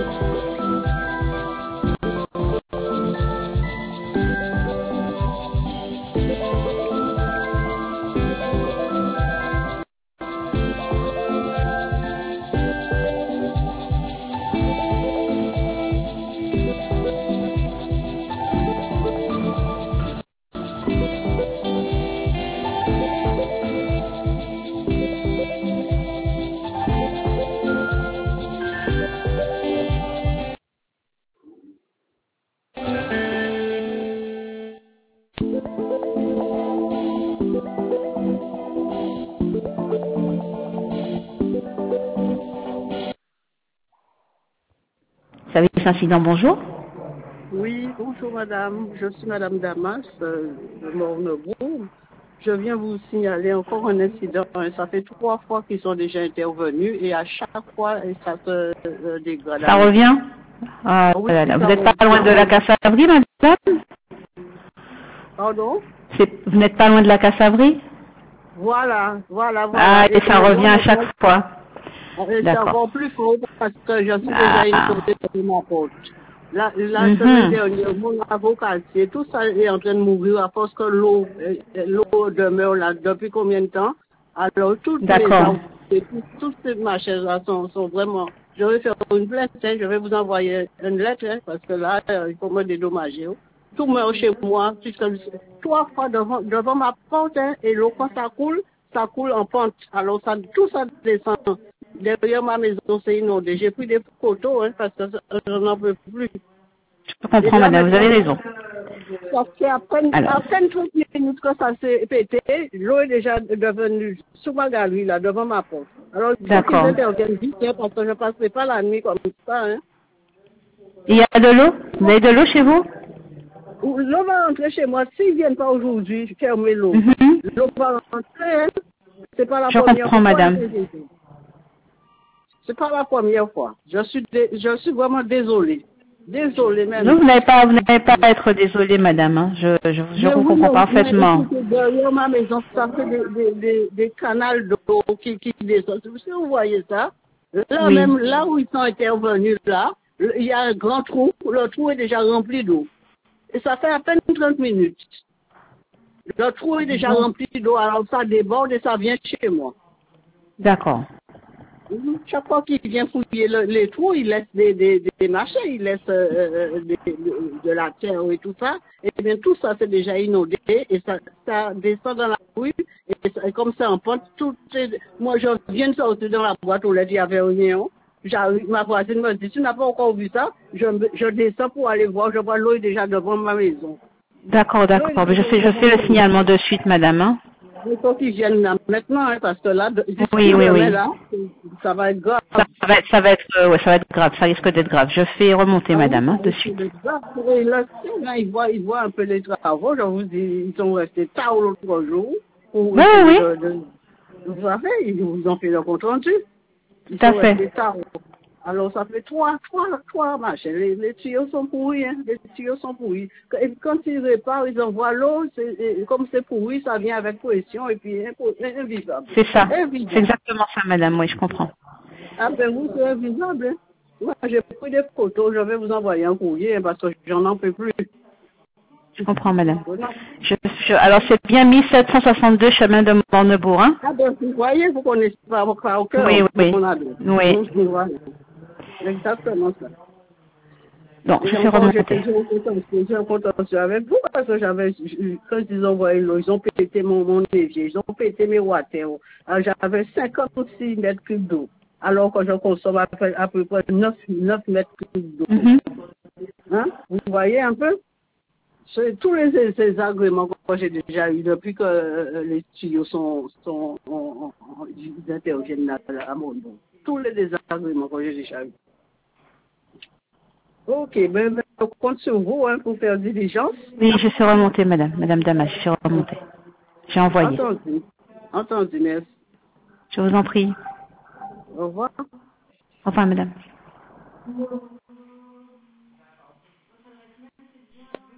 Service incident, bonjour. Oui, bonjour madame. Je suis madame Damas de Morne-Bourg. Je viens vous signaler encore un incident. Ça fait 3 fois qu'ils sont déjà intervenus et à chaque fois, ça se dégrade. Ça revient ah, Oui, là, là. Vous ça n'êtes pas revient. loin de la Cassavrie, madame? Pardon? Vous n'êtes pas loin de la Cassavrie? Voilà. Ah, et ça là, revient à chaque maintenant, fois. c'est D'accord. encore plus fort parce que je suis déjà Ah. inondée de ma porte. La semaine Mhm. dernière, mon avocat, tout ça est en train de mourir à force que l'eau demeure là depuis combien de temps? Alors, toutes mes D'accord. arbres, et toutes ces machines-là sont vraiment... Je vais faire une plainte, hein, je vais vous envoyer une lettre, hein, parce que là, il faut me dédommager. Oh. Tout meurt chez moi, puisque 3 fois devant ma porte, hein, et l'eau, quand ça coule en pente. Alors, tout ça descend. Derrière ma maison, c'est inondé. J'ai pris des photos, hein, parce que je n'en peux plus. Je Et comprends, là, madame, vous maintenant, avez raison. ça fait à Alors, peine 30 minutes que ça s'est pété. L'eau est déjà devenue sous ma galerie, là, devant ma porte. Alors, il faut qu'ils d'accord. interviennent vite, hein, parce que je ne passerai pas la nuit comme ça, hein. Il y a de l'eau? Vous avez de l'eau chez vous? L'eau va rentrer chez moi. S'ils ne viennent pas aujourd'hui, fermez l'eau. Mhm. L'eau va rentrer, hein. C'est pas la Je première comprends, fois. madame. C'est pas la première fois. Je suis vraiment désolée. Désolée Non, même. vous n'avez pas à être désolée, madame. Hein. Je Mais vous oui, comprends mais parfaitement. écoutez, derrière ma maison, ça fait des canals d'eau qui descendent. Si vous voyez ça, là Oui. même, là où ils sont intervenus, là, il y a un grand trou. Le trou est déjà rempli d'eau. Et ça fait à peine 30 minutes. Le trou est déjà Bon. rempli d'eau, alors ça déborde et ça vient chez moi. D'accord. Chaque fois qu'il vient fouiller les trous, il laisse des machins, il laisse de la terre et tout ça. Et bien tout ça c'est déjà inondé et ça descend dans la rue et comme ça en pente, moi je viens de sortir dans la boîte aux lettres, il n'y avait rien. J'arrive, ma voisine me dit, tu n'as pas encore vu ça? Je descends pour aller voir, je vois l'eau est déjà devant ma maison. D'accord, L'eau est d'accord. déjà Je devant fais ma le maison. signalement de suite, madame. Hein. Il faut qu'ils viennent là maintenant, hein, parce que là, Oui, d'ici oui, demain, oui. là, ça va être grave. Ouais, ça va être grave. Ça risque d'être grave. Je fais remonter, Ah oui, madame, ça hein, de risque suite. d'être grave. Et là, ils voient un peu les travaux. Je vous dis, ils sont restés tard l'autre jour pour Oui, essayer oui, vous savez, ils vous ont fait le compte rendu. Ils tout à sont fait. restés tard. Alors, ça fait trois machins. Les tuyaux sont pourris, hein. Les tuyaux sont pourris. Et quand ils réparent, ils envoient l'eau. Et comme c'est pourri, ça vient avec pression et puis invisible. C'est ça. C'est Invisible. exactement ça, madame. Oui, je comprends. Après vous, c'est invisible. Hein. Moi, j'ai pris des photos. Je vais vous envoyer un courrier hein, parce que j'en peux plus. Je comprends, madame. Voilà. Alors, c'est bien 1762 chemin de Mornebourg, hein? Ah ben, vous voyez, vous connaissez pas au cœur, Oui, oui, mon adresse. oui. Voilà. Exactement ça. Donc, Et je fais encore, remonter. j'ai un contentieux avec vous parce que quand ils ont envoyé l'eau, ils ont pété mon évier, ils ont pété mes water. Alors, j'avais 56 mètres cubes d'eau. Alors que je consomme à peu près 9 mètres cubes d'eau. Mhm. Hein? Vous voyez un peu? C'est tous ces arguments que j'ai déjà eu depuis que les tuyaux ils interviennent à mon nom. Tous les désagréments que j'ai déjà eu. Ok, ben, on compte sur vous hein, pour faire diligence. Oui, je fais remonter, madame. Madame Damas, je fais remonter. J'ai envoyé. Entendu. Entendu, merci. Je vous en prie. Au revoir. Au revoir, madame.